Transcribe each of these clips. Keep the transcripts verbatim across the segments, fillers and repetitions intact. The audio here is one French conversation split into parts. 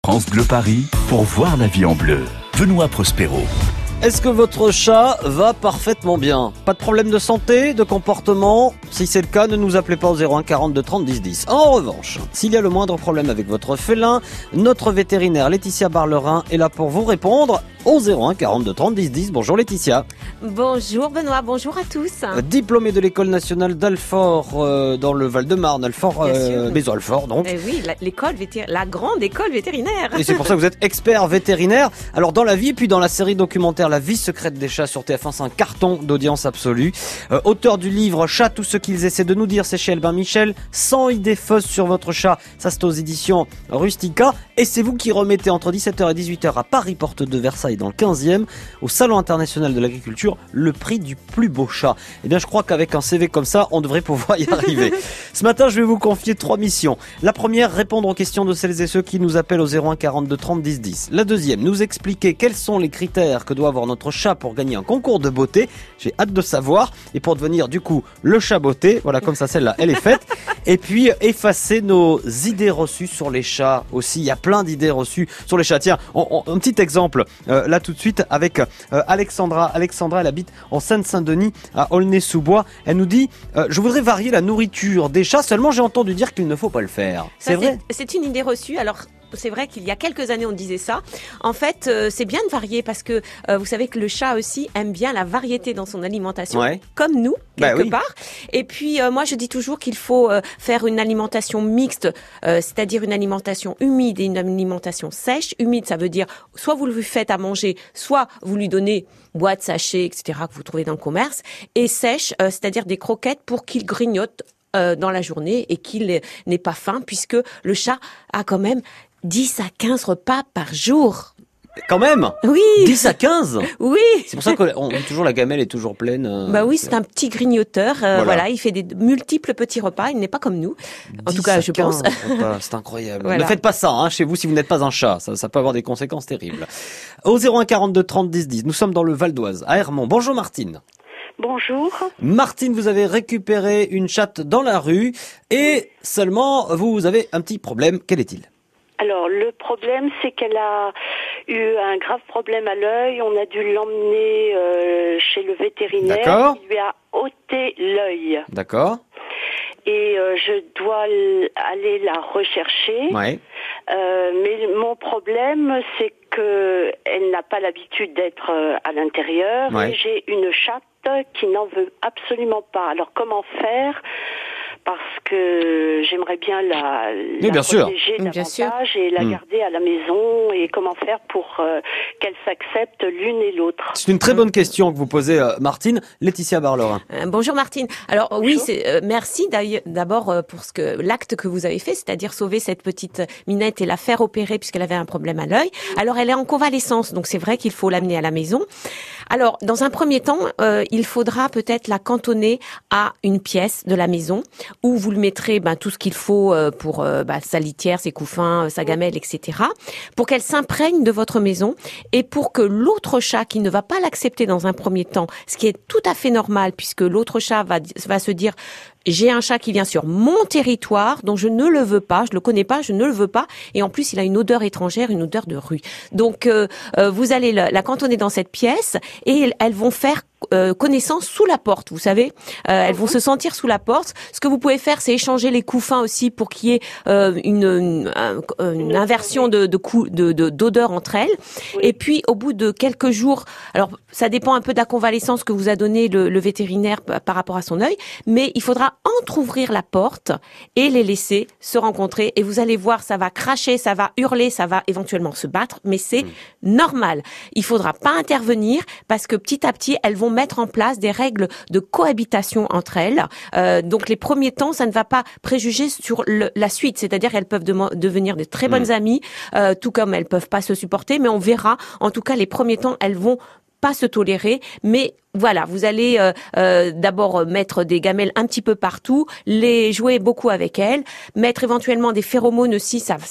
France Bleu Paris pour voir la vie en bleu. Benoît Prospero. Est-ce que votre chat va parfaitement bien? Pas de problème de santé, de comportement? Si c'est le cas, ne nous appelez pas au zéro un quarante-deux trente dix dix. En revanche, s'il y a le moindre problème avec votre félin, notre vétérinaire Laetitia Barlerin est là pour vous répondre au zéro un quarante-deux trente dix dix. Bonjour Laetitia. Bonjour Benoît, bonjour à tous. Diplômée de l'école nationale d'Alfort euh, dans le Val-de-Marne, Alfort, euh, Maison Alfort donc. Eh oui, la, l'école vétér... la grande école vétérinaire. Et c'est pour ça que vous êtes expert vétérinaire. Alors dans la vie et puis dans la série documentaire La vie secrète des chats sur T F un, c'est un carton d'audience absolue. Euh, auteur du livre Chat, tout ce qu'ils essaient de nous dire, c'est chez Albin Michel. cent idées fausses sur votre chat, ça c'est aux éditions Rustica. Et c'est vous qui remettez entre dix-sept heures et dix-huit heures à Paris, porte de Versailles, dans le quinzième, au Salon international de l'agriculture, le prix du plus beau chat. Eh bien je crois qu'avec un C V comme ça, on devrait pouvoir y arriver. Ce matin, je vais vous confier trois missions. La première, répondre aux questions de celles et ceux qui nous appellent au zéro un quarante-deux trente dix dix. La deuxième, nous expliquer quels sont les critères que doit avoir notre chat pour gagner un concours de beauté. J'ai hâte de savoir. Et pour devenir du coup le chat beauté, voilà, comme ça celle-là, elle est faite. Et puis effacer nos idées reçues sur les chats aussi. Il y a plein d'idées reçues sur les chats. Tiens, on, on, un petit exemple euh, là tout de suite avec euh, Alexandra. Alexandra, elle habite en Seine-Saint-Denis à Aulnay-sous-Bois. Elle nous dit euh, je voudrais varier la nourriture des chats, seulement j'ai entendu dire qu'il ne faut pas le faire. C'est Ça, vrai? C'est, c'est une idée reçue. Alors c'est vrai qu'il y a quelques années on disait ça. En fait, euh, c'est bien de varier parce que euh, vous savez que le chat aussi aime bien la variété dans son alimentation, ouais. Comme nous quelque bah oui. part. Et puis euh, moi je dis toujours qu'il faut euh, faire une alimentation mixte, euh, c'est-à-dire une alimentation humide et une alimentation sèche. Humide, ça veut dire soit vous lui faites à manger, soit vous lui donnez boîte, sachet, et cetera que vous trouvez dans le commerce. Et sèche, euh, c'est-à-dire des croquettes pour qu'il grignote euh, dans la journée et qu'il n'ait pas faim, puisque le chat a quand même dix à quinze repas par jour. Quand même? Oui. dix à quinze? Oui. C'est pour ça qu'on dit toujours la gamelle est toujours pleine. Euh, bah oui, c'est un petit grignoteur. Euh, voilà. voilà, il fait des multiples petits repas. Il n'est pas comme nous. En tout cas, je pense. Repas, c'est incroyable. Voilà. Ne faites pas ça, hein, chez vous, si vous n'êtes pas un chat. Ça, ça peut avoir des conséquences terribles. Au zéro un quarante-deux trente dix dix, nous sommes dans le Val d'Oise, à Hermont. Bonjour Martine. Bonjour. Martine, vous avez récupéré une chatte dans la rue et seulement vous avez un petit problème. Quel est-il? Alors, le problème, c'est qu'elle a eu un grave problème à l'œil. On a dû l'emmener euh, chez le vétérinaire. D'accord. Il lui a ôté l'œil. D'accord. Et euh, je dois aller la rechercher. Ouais. Euh, mais mon problème, c'est que elle n'a pas l'habitude d'être euh, à l'intérieur. Ouais. Et j'ai une chatte qui n'en veut absolument pas. Alors, comment faire ? Parce que j'aimerais bien la, oui, la bien protéger sûr. davantage et la mmh. garder à la maison, et comment faire pour euh, qu'elle s'accepte l'une et l'autre. C'est une très bonne question que vous posez, euh, Martine. Laetitia Barlerin. Euh, bonjour Martine. Alors bonjour. oui, c'est, euh, merci d'abord euh, pour ce que l'acte que vous avez fait, c'est-à-dire sauver cette petite minette et la faire opérer puisqu'elle avait un problème à l'œil. Mmh. Alors elle est en convalescence, donc c'est vrai qu'il faut l'amener à la maison. Alors dans un premier temps, euh, il faudra peut-être la cantonner à une pièce de la maison, où vous le mettrez ben, tout ce qu'il faut euh, pour euh, ben, sa litière, ses couffins, sa gamelle, et cetera, pour qu'elle s'imprègne de votre maison et pour que l'autre chat qui ne va pas l'accepter dans un premier temps, ce qui est tout à fait normal puisque l'autre chat va, va se dire j'ai un chat qui vient sur mon territoire, donc je ne le veux pas, je le connais pas, je ne le veux pas, et en plus il a une odeur étrangère, une odeur de rue. Donc euh, euh, vous allez la, la cantonner dans cette pièce et elles vont faire Euh, connaissance sous la porte, vous savez, euh, elles vont se sentir sous la porte. Ce que vous pouvez faire, c'est échanger les couffins aussi pour qu'il y ait euh, une, une, une inversion de, de, cou, de, de d'odeur entre elles. Oui. Et puis, au bout de quelques jours, alors ça dépend un peu de la convalescence que vous a donné le, le vétérinaire par rapport à son œil, mais il faudra entrouvrir la porte et les laisser se rencontrer. Et vous allez voir, ça va cracher, ça va hurler, ça va éventuellement se battre, mais c'est mmh. normal. Il faudra pas intervenir parce que petit à petit, elles vont mettre en place des règles de cohabitation entre elles. Euh, donc les premiers temps, ça ne va pas préjuger sur le, la suite. C'est-à-dire qu'elles peuvent de, devenir de très bonnes mmh. amies, euh, tout comme elles peuvent pas se supporter. Mais on verra. En tout cas, les premiers temps, elles vont pas se tolérer, mais voilà, vous allez euh, euh, d'abord mettre des gamelles un petit peu partout, les jouer beaucoup avec elles, mettre éventuellement des phéromones aussi, ça, ça va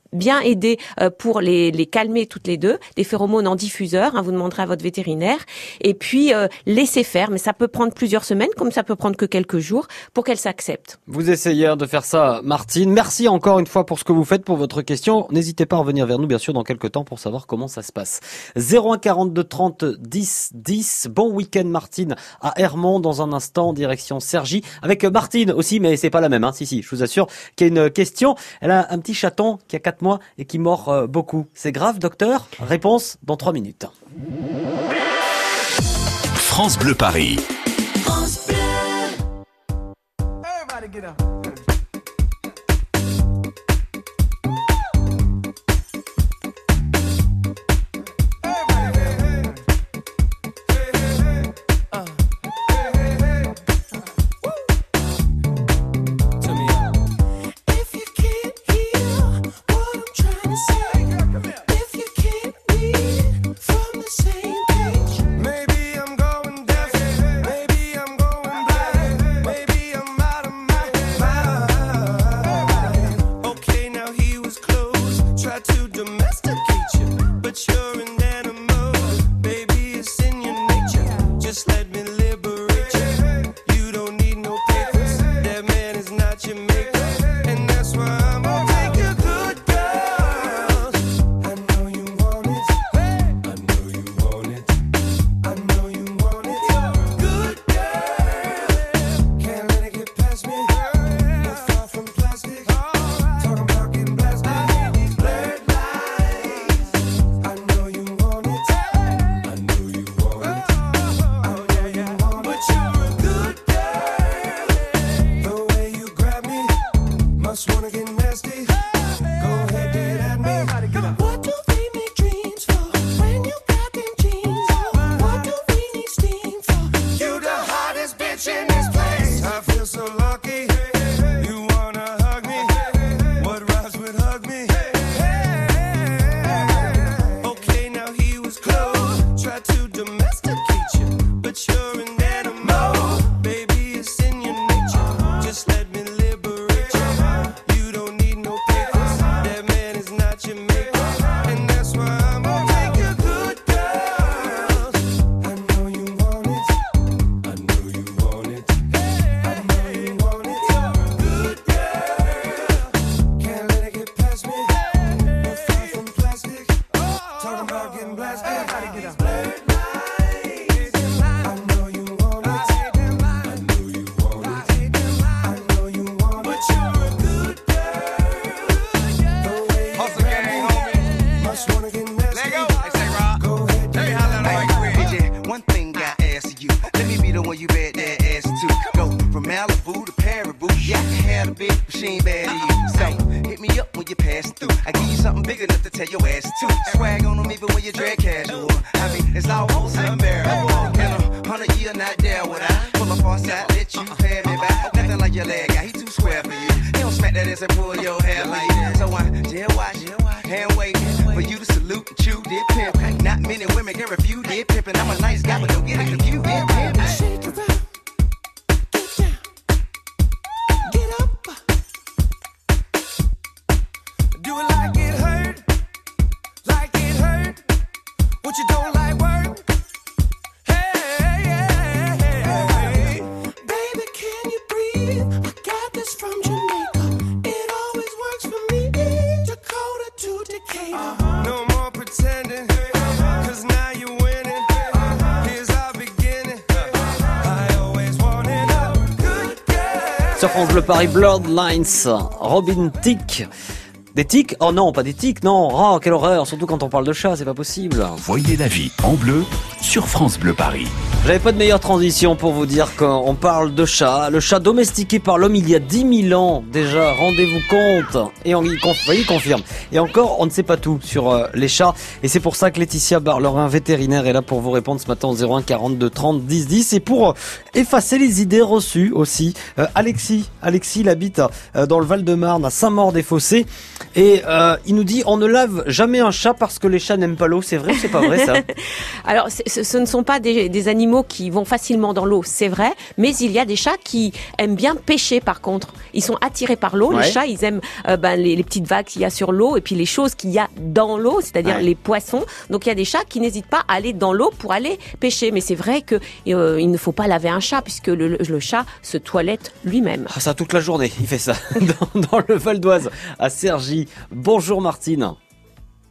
bien aider euh, pour les, les calmer toutes les deux. Des phéromones en diffuseur, hein, vous demanderez à votre vétérinaire. Et puis euh, laisser faire, mais ça peut prendre plusieurs semaines, comme ça peut prendre que quelques jours, pour qu'elle s'accepte. Vous essayez de faire ça, Martine. Merci encore une fois pour ce que vous faites, pour votre question. N'hésitez pas à revenir vers nous, bien sûr, dans quelques temps pour savoir comment ça se passe. zéro un quarante-deux trente dix dix. Bon week-end, Martine, à Hermont. Dans un instant, direction Cergy. Avec Martine aussi, mais c'est pas la même, hein. Si, si, je vous assure qu'il y a une question. Elle a un petit chaton qui a quatre mois et qui mord euh, beaucoup. C'est grave, docteur? Réponse dans trois minutes. France Bleu Paris. France Bleu. Everybody get up. Sur France Bleu Paris, Bloodlines, Robin Thicke. Des tiques? Oh non, pas des tiques, non. Oh, quelle horreur, surtout quand on parle de chat, c'est pas possible. Voyez la vie en bleu sur France Bleu Paris. J'avais pas de meilleure transition pour vous dire qu'on parle de chat. Le chat domestiqué par l'homme il y a dix mille ans déjà, rendez-vous compte. Et on y confirme. Et encore, on ne sait pas tout sur euh, les chats. Et c'est pour ça que Laetitia Barlerin, vétérinaire, est là pour vous répondre ce matin au zéro un quarante-deux trente dix dix. Et pour euh, effacer les idées reçues aussi, euh, Alexis, Alexis il habite euh, dans le Val-de-Marne, à Saint-Maur-des-Fossés. Et euh, il nous dit, on ne lave jamais un chat parce que les chats n'aiment pas l'eau. C'est vrai ou c'est pas vrai ça? Alors, ce, ce ne sont pas des, des animaux qui vont facilement dans l'eau, c'est vrai, mais il y a des chats qui aiment bien pêcher par contre. Ils sont attirés par l'eau, ouais. Les chats, ils aiment euh, ben, les, les petites vagues qu'il y a sur l'eau et puis les choses qu'il y a dans l'eau, c'est-à-dire ouais. les poissons. Donc il y a des chats qui n'hésitent pas à aller dans l'eau pour aller pêcher. Mais c'est vrai que euh, il ne faut pas laver un chat puisque le, le, le chat se toilette lui-même. Ah, ça toute la journée, il fait ça dans, dans le Val d'Oise, à Cergy. Bonjour Martine. Martine ?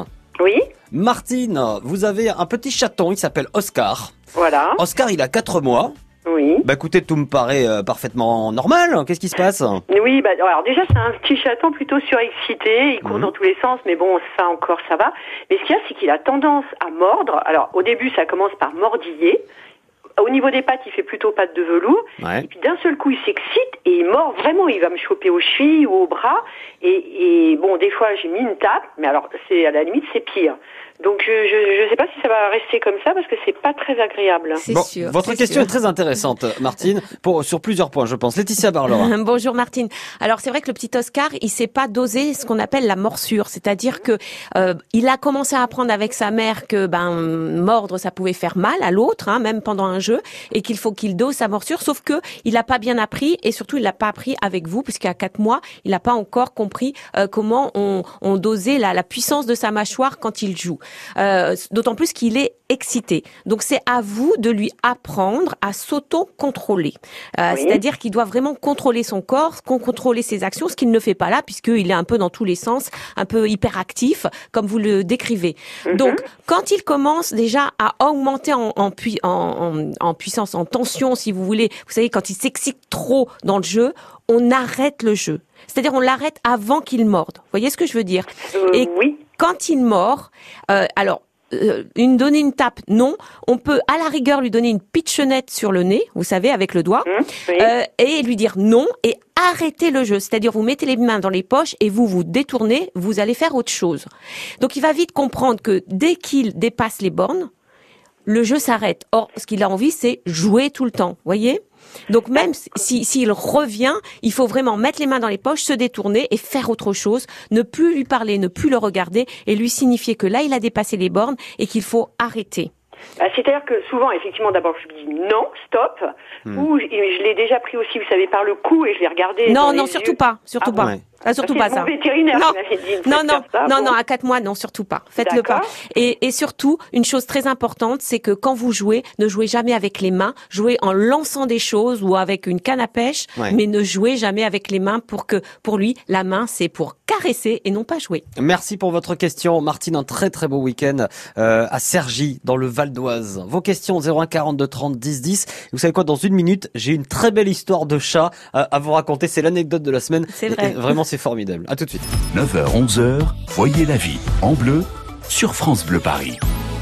Oui. Martine, vous avez un petit chaton, il s'appelle Oscar. Voilà. Oscar, il a quatre mois. Oui. Bah écoutez, tout me paraît euh, parfaitement normal. Qu'est-ce qui se passe? Oui, bah alors déjà c'est un petit chaton plutôt surexcité, il court mmh. dans tous les sens, mais bon, ça encore ça va. Mais ce qu'il y a, c'est qu'il a tendance à mordre. Alors au début, ça commence par mordiller. Au niveau des pattes, il fait plutôt pattes de velours. Ouais. Et puis d'un seul coup, il s'excite et il mord vraiment. Il va me choper aux chevilles ou aux bras. Et, et bon, des fois, j'ai mis une tape, mais alors c'est à la limite, c'est pire. Donc je je je sais pas si ça va rester comme ça parce que c'est pas très agréable. C'est bon, sûr. Votre c'est question sûr. est très intéressante, Martine, pour sur plusieurs points, je pense. Laetitia Barlerin. Bonjour Martine. Alors c'est vrai que le petit Oscar, il sait pas doser ce qu'on appelle la morsure, c'est-à-dire que euh, il a commencé à apprendre avec sa mère que ben mordre ça pouvait faire mal à l'autre, hein, même pendant un jeu, et qu'il faut qu'il dose sa morsure. Sauf que il a pas bien appris et surtout il l'a pas appris avec vous, puisqu'à quatre mois, il n'a pas encore compris euh, comment on, on dosait la, la puissance de sa mâchoire quand il joue. Euh, d'autant plus qu'il est excité. Donc c'est à vous de lui apprendre à s'auto-contrôler. Euh, oui. C'est-à-dire qu'il doit vraiment contrôler son corps, contrôler ses actions, ce qu'il ne fait pas là, puisqu'il est un peu dans tous les sens, un peu hyperactif, comme vous le décrivez. Mm-hmm. Donc quand il commence déjà à augmenter en, en, pui- en, en, en puissance, en tension, si vous voulez, vous savez, quand il s'excite trop dans le jeu, on arrête le jeu. C'est-à-dire on l'arrête avant qu'il morde. Vous voyez ce que je veux dire? euh, Et oui. Quand il mord, euh, alors euh, une donner une tape, non. On peut à la rigueur lui donner une pitchonnette sur le nez, vous savez, avec le doigt, mmh, oui. euh, et lui dire non et arrêter le jeu. C'est-à-dire vous mettez les mains dans les poches et vous vous détournez, vous allez faire autre chose. Donc il va vite comprendre que dès qu'il dépasse les bornes, le jeu s'arrête. Or, ce qu'il a envie, c'est jouer tout le temps, voyez ? Donc même si s'il revient, il faut vraiment mettre les mains dans les poches, se détourner et faire autre chose, ne plus lui parler, ne plus le regarder et lui signifier que là, il a dépassé les bornes et qu'il faut arrêter. Bah, c'est-à-dire que souvent, effectivement, d'abord, je lui dis non, stop, mmh. ou je, je l'ai déjà pris aussi, vous savez, par le cou et je l'ai regardé. Non, non, surtout yeux. pas, surtout ah, pas. Ouais. Ah, surtout c'est pas ça. Mon vétérinaire non, qui m'avait dit. Non, non, ça, non, bon. non, à quatre mois, non, surtout pas. Faites-le pas. Et, et surtout, une chose très importante, c'est que quand vous jouez, ne jouez jamais avec les mains, jouez en lançant des choses ou avec une canne à pêche, ouais. mais ne jouez jamais avec les mains pour que, pour lui, la main, c'est pour caresser et non pas jouer. Merci pour votre question, Martine. Un très très beau week-end euh, à Cergy, dans le Val d'Oise. Vos questions zéro un quarante-deux trente dix dix. Vous savez quoi, dans une minute, j'ai une très belle histoire de chat à, à vous raconter. C'est l'anecdote de la semaine. C'est vrai. Et, vraiment, c'est formidable. À tout de suite. neuf heures onze heures, voyez la vie en bleu sur France Bleu Paris.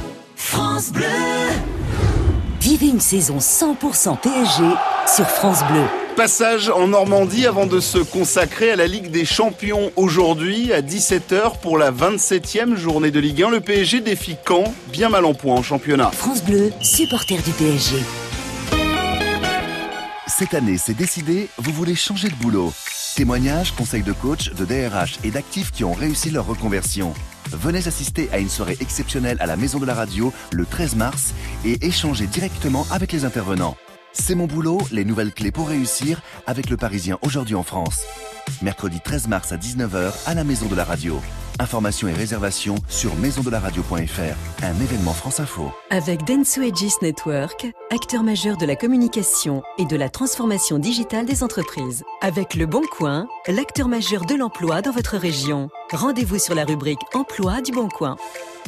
France Bleu. Vivez une saison cent pour cent P S G sur France Bleu. Passage en Normandie avant de se consacrer à la Ligue des Champions aujourd'hui à dix-sept heures pour la vingt-septième journée de Ligue un. Le P S G défie Caen, bien mal en point en championnat. France Bleu, supporter du P S G. Cette année, c'est décidé, vous voulez changer de boulot. Témoignages, conseils de coach, de D R H et d'actifs qui ont réussi leur reconversion. Venez assister à une soirée exceptionnelle à la Maison de la Radio le treize mars et échanger directement avec les intervenants. C'est mon boulot, les nouvelles clés pour réussir avec le Parisien aujourd'hui en France. Mercredi treize mars à dix-neuf heures à la Maison de la Radio. Informations et réservations sur maison de la radio point f r. Un événement France Info. Avec Dentsu Aegis Network, acteur majeur de la communication et de la transformation digitale des entreprises. Avec Le Bon Coin, l'acteur majeur de l'emploi dans votre région. Rendez-vous sur la rubrique Emploi du Bon Coin.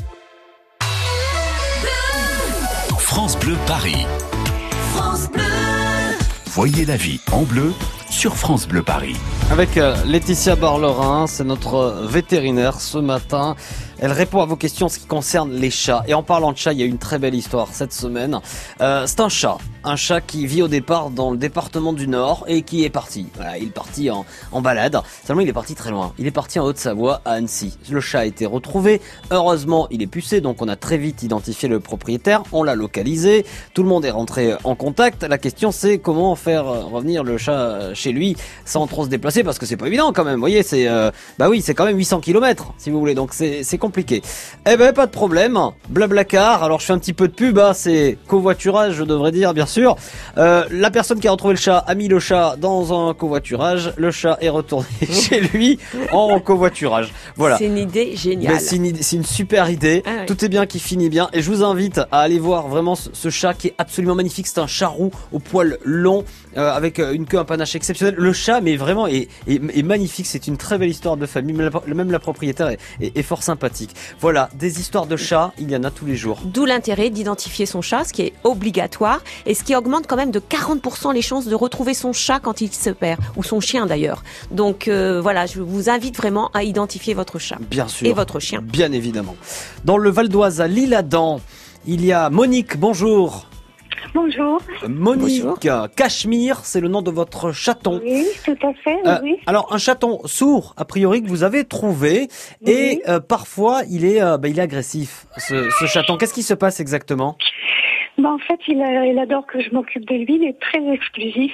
France Bleu Paris. France Bleu. Voyez la vie en bleu sur France Bleu Paris. Avec euh, Laetitia Barlerin, c'est notre vétérinaire ce matin. Elle répond à vos questions en ce qui concerne les chats. Et en parlant de chats, il y a une très belle histoire cette semaine. Euh, c'est un chat. Un chat qui vit au départ dans le département du Nord et qui est parti. Voilà, il est parti en, en balade. Seulement, il est parti très loin. Il est parti en Haute-Savoie, à Annecy. Le chat a été retrouvé. Heureusement, il est pucé, donc on a très vite identifié le propriétaire. On l'a localisé. Tout le monde est rentré en contact. La question, c'est comment faire revenir le chat chez lui sans trop se déplacer, parce que c'est pas évident quand même. Vous voyez, c'est euh, bah oui, c'est quand même huit cents kilomètres, si vous voulez. Donc c'est c'est compliqué. Eh ben, pas de problème. Blablacar. Alors je fais un petit peu de pub. Hein, c'est covoiturage, je devrais dire, bien sûr. Euh, la personne qui a retrouvé le chat a mis le chat dans un covoiturage. Le chat est retourné chez lui en covoiturage. Voilà. C'est une idée géniale. Ben, c'est, une, c'est une super idée. Ah ouais. Tout est bien qui finit bien. Et je vous invite à aller voir vraiment ce, ce chat qui est absolument magnifique. C'est un chat roux au poil long, euh, avec une queue, un panache exceptionnel. Le chat, mais vraiment, est, est, est magnifique. C'est une très belle histoire de famille. Même la, même la propriétaire est, est, est fort sympathique. Voilà, des histoires de chats, il y en a tous les jours. D'où l'intérêt d'identifier son chat, ce qui est obligatoire et ce qui augmente quand même de quarante pour cent les chances de retrouver son chat quand il se perd, ou son chien d'ailleurs. Donc euh, voilà, je vous invite vraiment à identifier votre chat. Bien sûr. Et votre chien. Bien évidemment. Dans le Val d'Oise, à l'Isle-Adam, il y a Monique, bonjour. Bonjour. Monique Bonjour. Cachemire, c'est le nom de votre chaton. Oui, tout à fait, euh, oui. Alors, un chaton sourd, a priori, que vous avez trouvé, oui. et euh, parfois, il est, euh, bah, il est agressif, ce, ce chaton. Qu'est-ce qui se passe exactement ? Ben, en fait, il, a, il adore que je m'occupe de lui, il est très exclusif.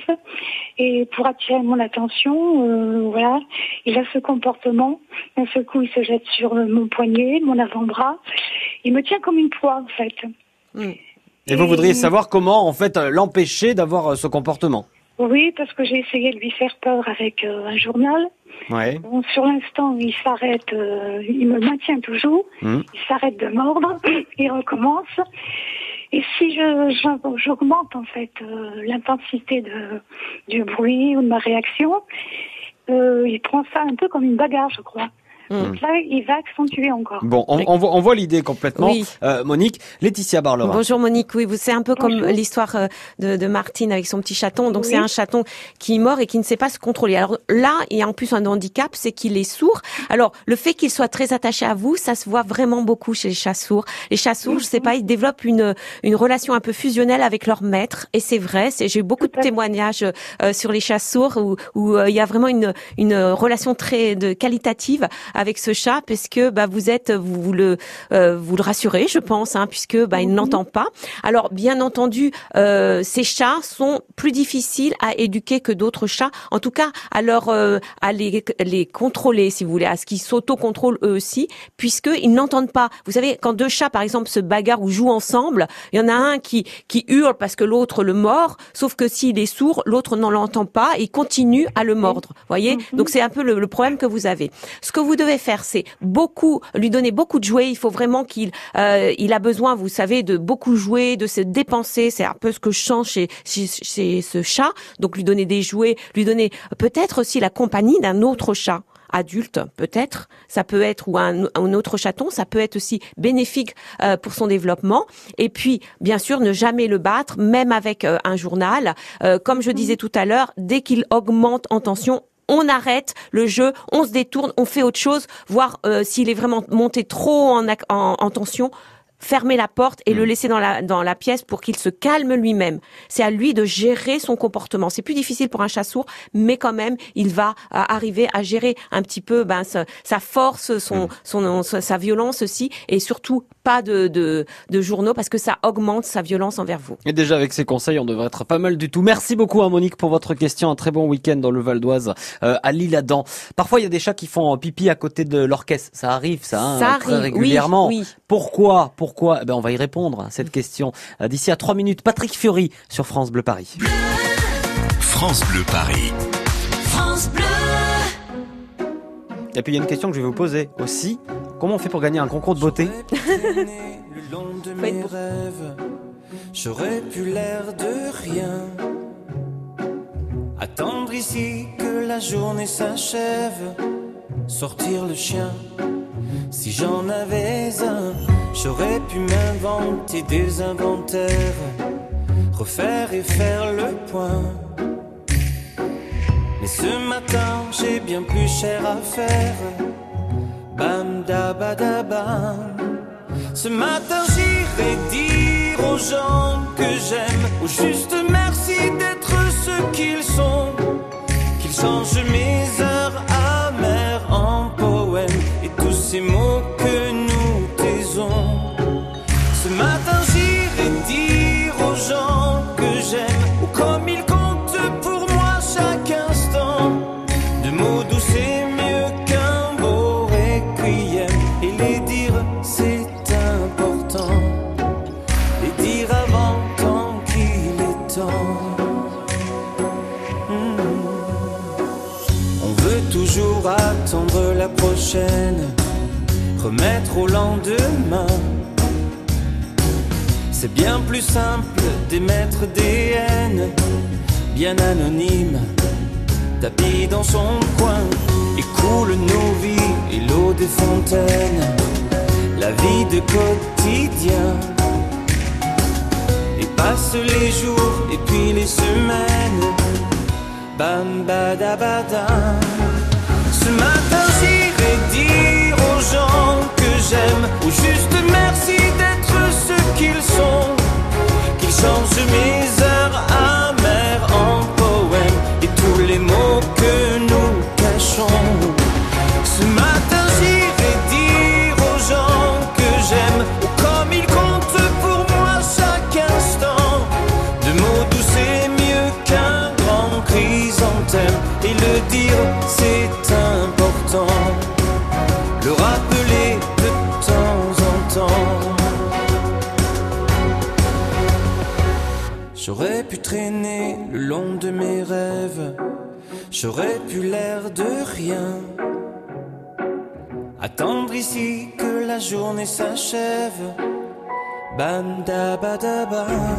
Et pour attirer mon attention, euh, voilà, il a ce comportement. D'un seul coup, il se jette sur mon poignet, mon avant-bras. Il me tient comme une proie, en fait. Mmh. Et, et vous voudriez savoir comment, en fait, l'empêcher d'avoir ce comportement ? Oui, parce que j'ai essayé de lui faire peur avec euh, un journal. Ouais. Bon, sur l'instant, il s'arrête, euh, il me maintient toujours. Mmh. Il s'arrête de mordre, il recommence. Et si je, je j'augmente en fait euh, l'intensité de du bruit ou de ma réaction, euh, il prend ça un peu comme une bagarre, je crois. Mmh. Donc là, il va accentuer encore. Bon, on, on, voit, on voit l'idée complètement. Oui. Euh, Monique, Laetitia Barlera. Bonjour Monique, oui, c'est un peu Bonjour. comme l'histoire de, de Martine avec son petit chaton. Donc oui. C'est un chaton qui mord et qui ne sait pas se contrôler. Alors là, il y a en plus un handicap, c'est qu'il est sourd. Alors le fait qu'il soit très attaché à vous, ça se voit vraiment beaucoup chez les chats sourds. Les chats sourds, mmh. je sais pas, ils développent une une relation un peu fusionnelle avec leur maître. Et c'est vrai, c'est, j'ai eu beaucoup de témoignages euh, sur les chats sourds où où euh, il y a vraiment une une relation très de qualitative avec ce chat, parce que bah vous êtes vous, vous le euh, vous le rassurez, je pense, hein, puisque bah il n'entend pas. Alors bien entendu, euh, ces chats sont plus difficiles à éduquer que d'autres chats. En tout cas, à leur euh, à les les contrôler, si vous voulez, à ce qu'ils s'auto-contrôlent eux aussi, puisque ils n'entendent pas. Vous savez, quand deux chats par exemple se bagarrent ou jouent ensemble, il y en a un qui qui hurle parce que l'autre le mord, sauf que s'il est sourd, l'autre n'en l'entend pas et continue à le mordre. Voyez, mm-hmm. Donc c'est un peu le, le problème que vous avez. Ce que vous devez faire, c'est beaucoup lui donner beaucoup de jouets. Il faut vraiment qu'il euh, il a besoin, vous savez, de beaucoup jouer, de se dépenser. C'est un peu ce que je sens chez, chez chez ce chat. Donc lui donner des jouets, lui donner peut-être aussi la compagnie d'un autre chat adulte, peut-être, ça peut être, ou un, un autre chaton, ça peut être aussi bénéfique euh, pour son développement. Et puis, bien sûr, ne jamais le battre, même avec euh, un journal. Euh, comme je disais tout à l'heure, dès qu'il augmente en tension, on arrête le jeu, on se détourne, on fait autre chose, voir euh, s'il est vraiment monté trop en, en, en tension, fermer la porte et mmh. le laisser dans la dans la pièce pour qu'il se calme lui-même. C'est à lui de gérer son comportement. C'est plus difficile pour un chat sourd, mais quand même, il va euh, arriver à gérer un petit peu ben sa, sa force, son, mmh. son son sa violence aussi, et surtout pas de de de journaux parce que ça augmente sa violence envers vous. Et déjà avec ces conseils, on devrait être pas mal du tout. Merci beaucoup à Monique pour votre question. Un très bon week-end dans le Val d'Oise, euh, à l'Isle-Adam. Parfois, il y a des chats qui font pipi à côté de leur caisse. Ça arrive, ça, hein, ça très arrive, régulièrement. Oui, oui. Pourquoi Pourquoi eh ben, on va y répondre à cette question d'ici à trois minutes. Patrick Fiori sur France Bleu Paris. Bleu. France Bleu Paris. France Bleu. Et puis il y a une question que je vais vous poser aussi. Comment on fait pour gagner un concours de beauté? Le long de mes rêves, j'aurais pu l'air de rien. Attendre ici que la journée s'achève, sortir le chien. Si j'en avais un, j'aurais pu m'inventer des inventaires, refaire et faire le point. Mais ce matin, j'ai bien plus cher à faire. Bam, da ba da bam. Ce matin j'irai dire aux gens que j'aime, au juste merci d'être ce qu'ils sont, qu'ils changent mes heures amères en poèmes et tous ces mots que nous taisons. Ce matin j'irai dire aux gens que j'aime, ou comme ils comptent pour moi chaque instant, de mots doux c'est mieux qu'un beau requiem, et les dire c'est important, les dire avant tant qu'il est temps. Mmh. On veut toujours attendre la prochaine, remettre au lendemain. C'est bien plus simple d'émettre des haines, bien anonymes, tapis dans son coin, et coule nos vies et l'eau des fontaines, la vie de quotidien. Et passent les jours et puis les semaines, bam badabadam. Ce matin j'irai dire aux gens que j'aime, au juste merci d'être ce qu'ils sont, qu'ils changent mes heures amères en poèmes et tous les mots que nous cachons. Ce matin j'irai dire aux gens que j'aime, ou comme ils comptent pour moi chaque instant, de mots doux c'est mieux qu'un grand chrysanthème, et le dire c'est important, le rappeler de temps en temps. J'aurais pu traîner le long de mes rêves, j'aurais pu l'air de rien, attendre ici que la journée s'achève, bam da ba da bam.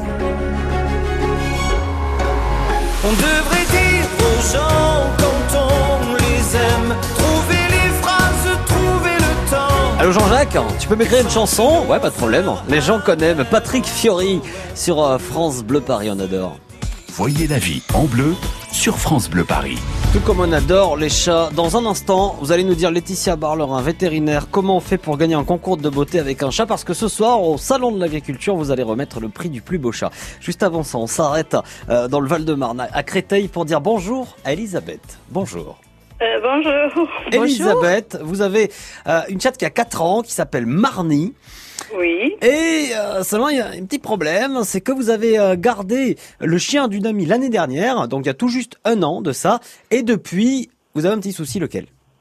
On devrait dire aux gens quand on les aime, trouver les phrases, trouver le temps. Allô Jean-Jacques, tu peux m'écrire une chanson? Ouais, pas de problème. Les gens connaissent Patrick Fiori sur France Bleu Paris, on adore. Voyez la vie en bleu sur France Bleu Paris. Tout comme on adore les chats. Dans un instant, vous allez nous dire, Laetitia Barlerin, vétérinaire, comment on fait pour gagner un concours de beauté avec un chat, parce que ce soir, au Salon de l'Agriculture, vous allez remettre le prix du plus beau chat. Juste avant ça, on s'arrête euh, dans le Val-de-Marne, à Créteil, pour dire bonjour à Elisabeth. Bonjour. Euh, bonjour. Elisabeth, vous avez euh, une chatte qui a quatre ans, qui s'appelle Marnie. Oui. Et euh, seulement il y a un petit problème, c'est que vous avez euh, gardé le chien d'une amie l'année dernière, donc il y a tout juste un an de ça, et depuis, vous avez un petit souci, lequel?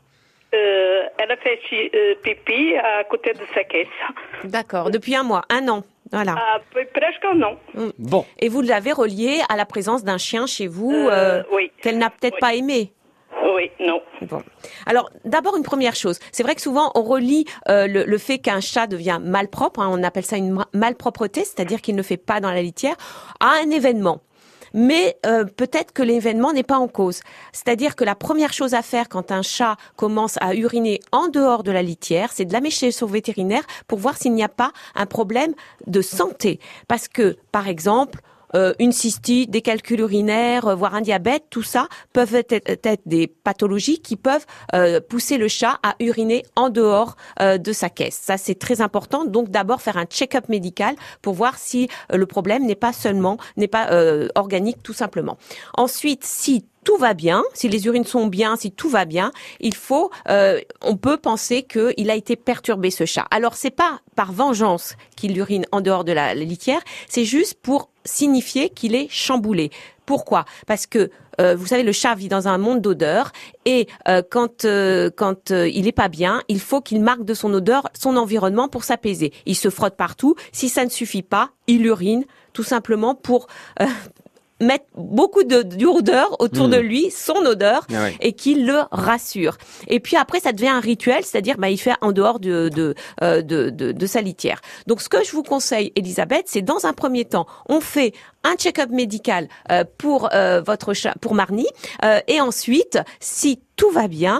euh, Elle a fait euh, pipi à côté de sa caisse. D'accord, depuis un mois, un an. Voilà. Ah, presque un an. Bon. Et vous l'avez relié à la présence d'un chien chez vous euh, euh, oui. qu'elle n'a peut-être oui. pas aimé. Oui, non. Bon. Alors, d'abord, une première chose. C'est vrai que souvent, on relie euh, le, le fait qu'un chat devient malpropre, hein, on appelle ça une malpropreté, c'est-à-dire qu'il ne fait pas dans la litière, à un événement. Mais euh, peut-être que l'événement n'est pas en cause. C'est-à-dire que la première chose à faire quand un chat commence à uriner en dehors de la litière, c'est de l'amener chez son vétérinaire pour voir s'il n'y a pas un problème de santé. Parce que, par exemple, Euh, une cystite, des calculs urinaires, euh, voire un diabète, tout ça peuvent être, être des pathologies qui peuvent euh, pousser le chat à uriner en dehors euh, de sa caisse. Ça, c'est très important. Donc, d'abord, faire un check-up médical pour voir si euh, le problème n'est pas seulement, n'est pas euh, organique, tout simplement. Ensuite, si tout va bien, si les urines sont bien, si tout va bien, il faut, euh, on peut penser qu'il a été perturbé, ce chat. Alors, c'est pas par vengeance qu'il urine en dehors de la, la litière, c'est juste pour signifier qu'il est chamboulé. Pourquoi? Parce que euh, vous savez, le chat vit dans un monde d'odeurs, et euh, quand euh, quand euh, il est pas bien, il faut qu'il marque de son odeur son environnement pour s'apaiser. Il se frotte partout. Si ça ne suffit pas, il urine, tout simplement pour euh, mettre beaucoup de d'odeur autour mmh. de lui, son odeur, ah oui. et qu'il le rassure. Et puis après, ça devient un rituel, c'est-à-dire bah il fait en dehors de de, euh, de de de sa litière. Donc ce que je vous conseille, Elisabeth, c'est dans un premier temps, on fait un check-up médical euh, pour euh, votre chat, pour Marnie, euh, et ensuite, si tout va bien,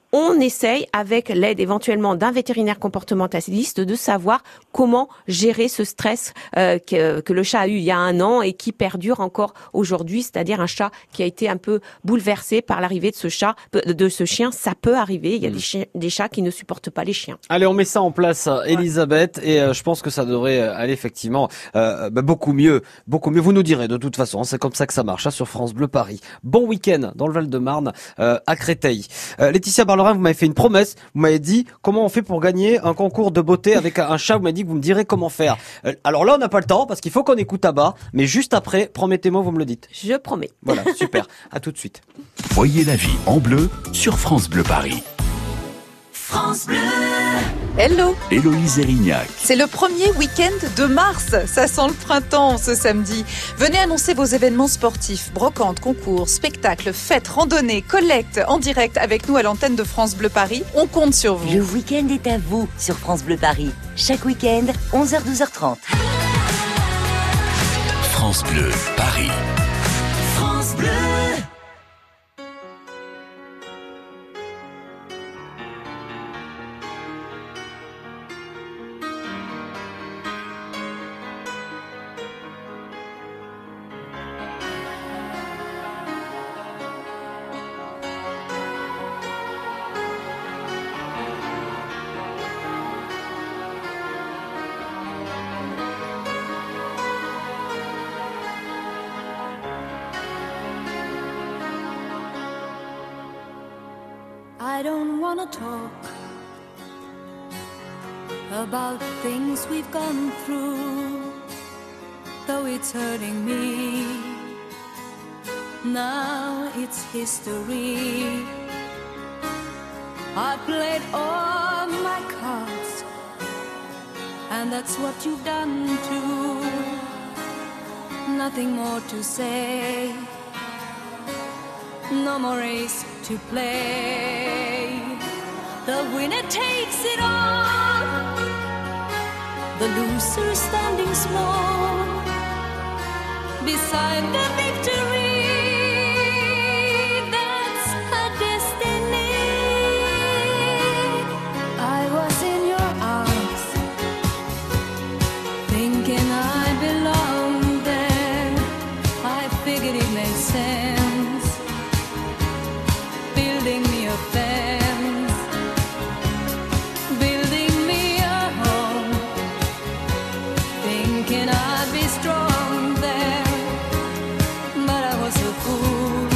on essaye, avec l'aide éventuellement d'un vétérinaire comportementaliste, de savoir comment gérer ce stress euh, que, que le chat a eu il y a un an et qui perdure encore aujourd'hui, c'est-à-dire un chat qui a été un peu bouleversé par l'arrivée de ce chat, de ce chien. Ça peut arriver, il y a mmh. des, chiens, des chats qui ne supportent pas les chiens. Allez, on met ça en place, Elisabeth, et euh, je pense que ça devrait aller effectivement euh, bah, beaucoup mieux, beaucoup mieux. Vous nous direz de toute façon, hein, c'est comme ça que ça marche hein, sur France Bleu Paris. Bon week-end dans le Val-de-Marne, euh, à Créteil. Euh, Laetitia Barlerin, vous m'avez fait une promesse, vous m'avez dit comment on fait pour gagner un concours de beauté avec un chat, vous m'avez dit que vous me direz comment faire. Euh, alors là, on n'a pas le temps parce qu'il faut qu'on écoute à bas, mais juste après, promettez-moi, vous me le dites. Je promets. Voilà, super. À tout de suite. Voyez la vie en bleu sur France Bleu Paris. France Bleu. Hello. Héloïse Erignac. C'est le premier week-end de mars. Ça sent le printemps ce samedi. Venez annoncer vos événements sportifs, brocantes, concours, spectacles, fêtes, randonnées, collectes en direct avec nous à l'antenne de France Bleu Paris. On compte sur vous. Le week-end est à vous sur France Bleu Paris. Chaque week-end, onze heures douze heures trente. France Bleu Paris. France Bleu. I don't wanna talk about things we've gone through, though it's hurting me. Now it's history. I played all my cards, and that's what you've done too. Nothing more to say, no more race to play. The winner takes it all, the loser standing small beside the victory. That's her destiny. I was in your arms, thinking I belonged there. I figured it made sense, building me a fence, building me a home, thinking I'd be strong there, but I was a fool,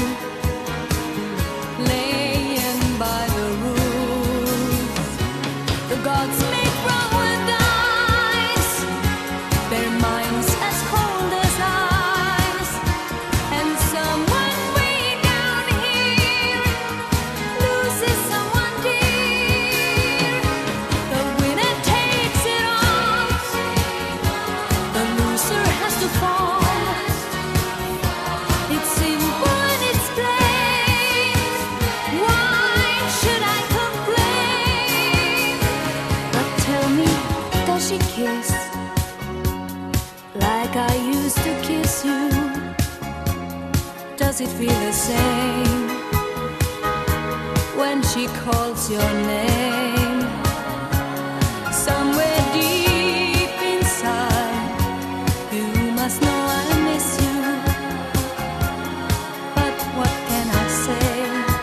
laying by the rules. The gods make wrong with dice, their minds as cold as ice, and someone way down here loses someone dear. The winner takes it all, the loser has to fall. It's simple and it's plain. Why should I complain? But tell me, does she kiss like I used to kiss you? Does it feel the same when she calls your name? Somewhere deep inside, you must know I miss you. But what can I say?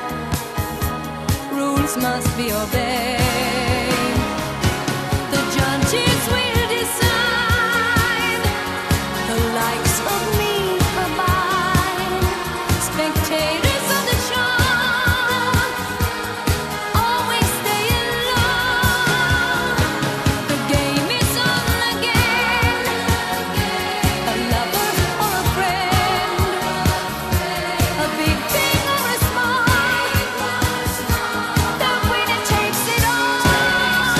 Rules must be obeyed. The judges will decide, the likes of me abide. Spectators of the show always stay alone. The game is on again, a lover or a friend, a big thing or a small, the winner takes it all.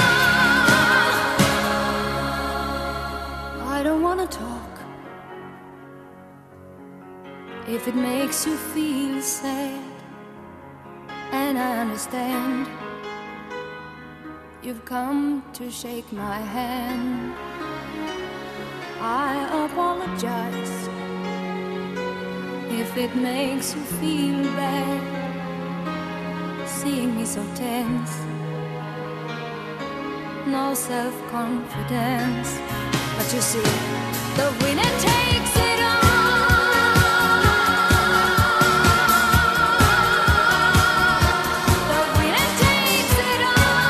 I don't wanna talk if it makes you feel sad, and I understand. You've come to shake my hand. I apologize if it makes you feel bad. seeing me so tense. No self-confidence. But you see, the winner takes it all. The winner takes it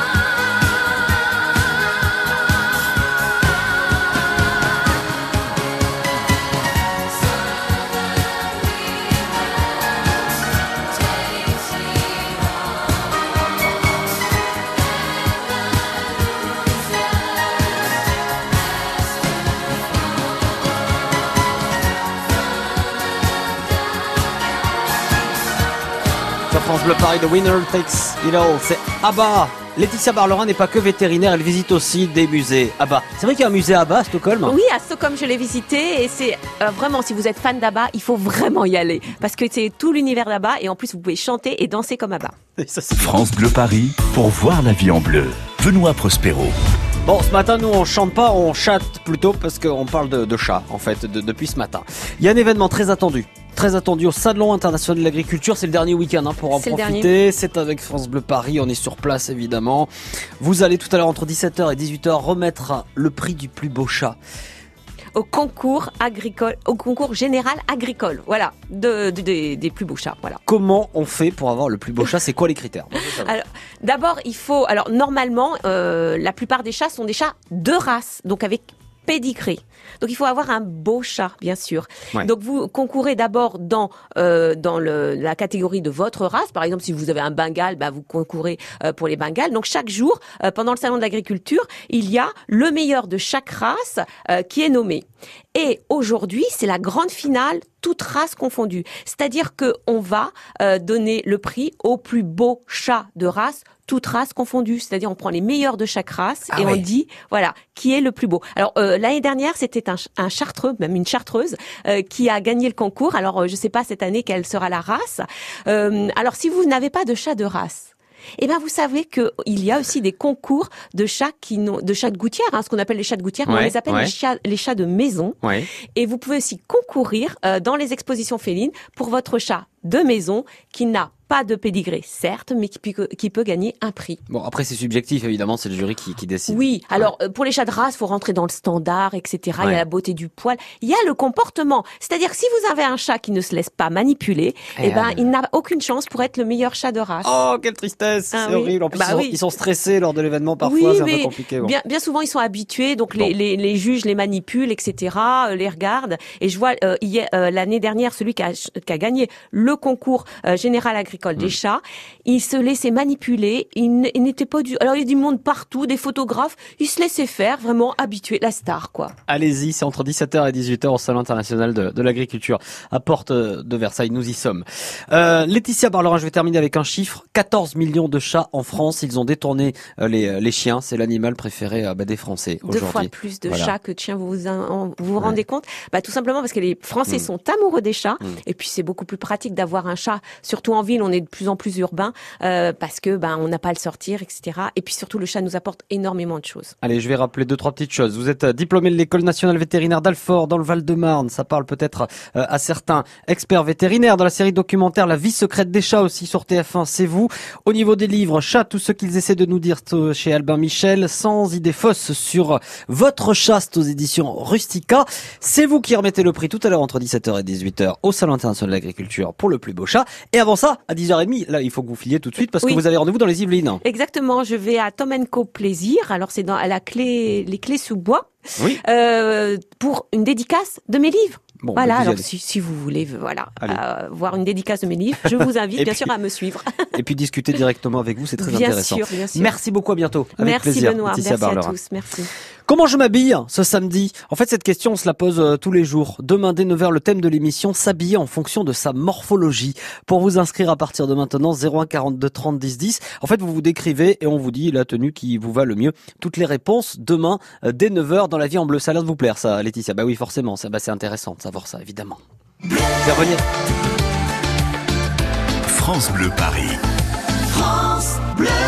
Sur France Bleu Paris, The Winner Takes It All, c'est ABBA. Laetitia Barlerin n'est pas que vétérinaire, elle visite aussi des musées. ABBA. C'est vrai qu'il y a un musée ABBA à Stockholm? Oui, à Stockholm, je l'ai visité et c'est euh, vraiment, si vous êtes fan d'ABBA, il faut vraiment y aller parce que c'est tout l'univers d'ABBA et en plus vous pouvez chanter et danser comme ABBA. France Bleu Paris, pour voir la vie en bleu. Benoît Prospero. Bon, ce matin, nous, on chante pas, on chatte plutôt parce qu'on parle de, de chat, en fait, de, depuis ce matin. Il y a un événement très attendu. Très attendu au Salon international de l'agriculture. C'est le dernier week-end hein, pour en C'est profiter. C'est avec France Bleu Paris. On est sur place évidemment. Vous allez tout à l'heure entre dix-sept heures et dix-huit heures remettre le prix du plus beau chat. Au concours agricole, au concours général agricole, voilà, de, de- de- des plus beaux chats, voilà. Comment on fait pour avoir le plus beau chat? C'est quoi les critères? Alors, d'abord, il faut, alors normalement, euh, la plupart des chats sont des chats de race, donc avec pédigré. Donc il faut avoir un beau chat, bien sûr. Ouais. Donc vous concourez d'abord dans euh, dans le, la catégorie de votre race. Par exemple, si vous avez un Bengale, bah, vous concourez euh, pour les Bengales. Donc chaque jour, euh, pendant le salon de l'agriculture, il y a le meilleur de chaque race euh, qui est nommé. Et aujourd'hui, c'est la grande finale, toute race confondue. C'est-à-dire que on va euh, donner le prix au plus beau chat de race, toute race confondue. C'est-à-dire on prend les meilleurs de chaque race Ah et ouais. on dit voilà qui est le plus beau. Alors euh, l'année dernière, c'était un, ch- un chartreux, même une chartreuse, euh, qui a gagné le concours. Alors euh, je sais pas cette année quelle sera la race. Euh, alors si vous n'avez pas de chat de race. Eh ben, vous savez que il y a aussi des concours de chats qui n'ont, de chats de gouttière, hein, ce qu'on appelle les chats de gouttière, mais on Ouais, les appelle ouais. les chats, les chats de maison. Ouais. Et vous pouvez aussi concourir euh, dans les expositions félines pour votre chat de maison qui n'a pas de pédigré, certes, mais qui, peut- qui peut gagner un prix. Bon, après c'est subjectif évidemment, c'est le jury qui, qui décide. Oui, alors euh, pour les chats de race, faut rentrer dans le standard, et cetera. Il y Ouais. a la beauté du poil, il y a le comportement. C'est-à-dire que si vous avez un chat qui ne se laisse pas manipuler, Eh eh ben euh. il n'a aucune chance pour être le meilleur chat de race. Oh, quelle tristesse, Ah c'est oui. horrible. En plus, Bah ils, sont, oui. ils sont stressés lors de l'événement parfois, Oui, c'est un mais peu compliqué. Bon. Bien, bien souvent, ils sont habitués, donc Bon. les, les, les juges les manipulent, et cetera, euh, les regardent. Et je vois, euh, hier, euh, l'année dernière, celui qui a, qui a gagné le concours euh, général agricole Mm. des chats, il se laissait manipuler, il n- il n'était pas du... Alors, il y a du monde partout, des photographes, il se laissait faire, vraiment habitué, la star, quoi. Allez-y, c'est entre dix-sept heures et dix-huit heures au Salon international de, de l'agriculture à Porte de Versailles, nous y sommes. Euh, Laetitia Barlerin, je vais terminer avec un chiffre. quatorze millions de chats en France, ils ont détourné euh, les, les chiens, c'est l'animal préféré euh, bah, des Français Deux aujourd'hui. fois plus de Voilà. chats que de chiens, vous vous, en- vous, vous rendez compte? Bah, tout simplement parce que les Français Mm. sont amoureux des chats, Mm. et puis c'est beaucoup plus pratique d'avoir un chat, surtout en ville, on est de plus en plus urbain, euh, parce que ben on n'a pas à le sortir, et cetera. Et puis surtout, le chat nous apporte énormément de choses. Allez, je vais rappeler deux, trois petites choses. Vous êtes euh, diplômé de l'École nationale vétérinaire d'Alfort, dans le Val-de-Marne. Ça parle peut-être euh, à certains experts vétérinaires. Dans la série documentaire La vie secrète des chats aussi sur T F un, c'est vous. Au niveau des livres, Chat, tout ce qu'ils essaient de nous dire euh, chez Albin Michel, sans idée fausse sur votre chat, c'est aux éditions Rustica. C'est vous qui remettez le prix tout à l'heure entre dix-sept heures et dix-huit heures au Salon international de l'agriculture pour le plus beau chat. Et avant ça, à dix heures trente, là, il faut que vous filiez tout de suite parce Oui. que vous avez rendez-vous dans les Yvelines. Exactement, je vais à Tom and Co Plaisir, alors c'est dans à la clé, les clés sous bois, Oui. euh, pour une dédicace de mes livres. Bon, Voilà, bah, vous y alors allez. si, si vous voulez voilà, Allez. euh, voir une dédicace de mes livres, je vous invite Et bien puis- sûr à me suivre. Et puis discuter directement avec vous, c'est très Bien intéressant. sûr, bien sûr. Merci beaucoup, à bientôt. Avec Merci plaisir. Benoît, Laetitia merci à Barlerin. tous, merci. Comment je m'habille ce samedi? En fait, cette question, on se la pose euh, tous les jours. Demain, dès neuf heures, le thème de l'émission, s'habiller en fonction de sa morphologie. Pour vous inscrire à partir de maintenant, zéro un quarante-deux trente dix dix. En fait, vous vous décrivez et on vous dit la tenue qui vous va le mieux. Toutes les réponses demain, euh, dès neuf heures, dans La vie en bleu. Ça a l'air de vous plaire, ça, Laetitia? Bah oui, forcément. Ça, bah, c'est intéressant de savoir ça, évidemment. Je vais revenir. France Bleu Paris. France Bleu.